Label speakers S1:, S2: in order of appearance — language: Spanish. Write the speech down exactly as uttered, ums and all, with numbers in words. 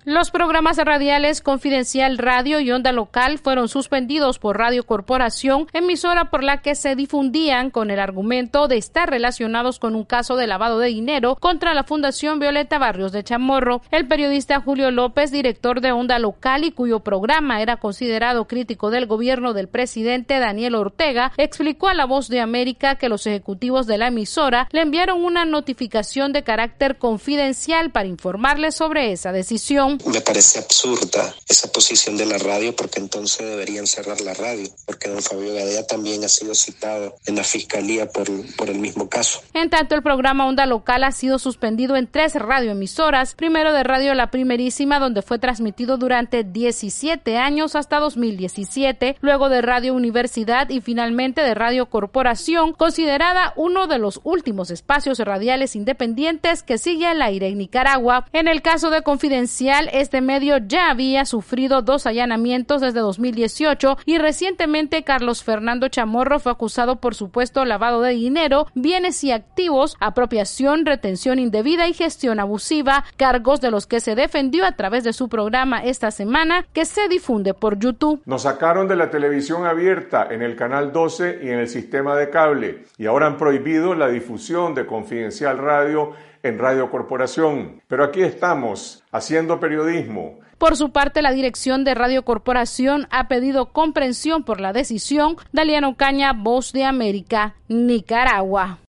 S1: Los programas radiales Confidencial Radio y Onda Local fueron suspendidos por Radio Corporación, emisora por la que se difundían con el argumento de estar relacionados con un caso de lavado de dinero contra la Fundación Violeta Barrios de Chamorro. El periodista Julio López, director de Onda Local y cuyo programa era considerado crítico del gobierno del presidente Daniel Ortega, explicó a La Voz de América que los ejecutivos de la emisora le enviaron una notificación de carácter confidencial para informarle sobre esa decisión.
S2: Me parece absurda esa posición de la radio, porque entonces deberían cerrar la radio, porque don Fabio Gadea también ha sido citado en la fiscalía por, por el mismo caso.
S1: En tanto, el programa Onda Local ha sido suspendido en tres radioemisoras, primero de Radio La Primerísima, donde fue transmitido durante diecisiete años hasta dos mil diecisiete, luego de Radio Universidad y finalmente de Radio Corporación, considerada uno de los últimos espacios radiales independientes que sigue al aire en Nicaragua. En el caso de Confidencial, este medio ya había sufrido dos allanamientos desde dos mil dieciocho y recientemente Carlos Fernando Chamorro fue acusado por supuesto lavado de dinero, bienes y activos, apropiación, retención indebida y gestión abusiva, cargos de los que se defendió a través de su programa esta semana, que se difunde por YouTube.
S3: Nos sacaron de la televisión abierta en el canal doce y en el sistema de cable, y ahora han prohibido la difusión de Confidencial Radio en Radio Corporación. Pero aquí estamos, haciendo periodismo.
S1: Por su parte, la dirección de Radio Corporación ha pedido comprensión por la decisión. Daliano Caña, Voz de América, Nicaragua.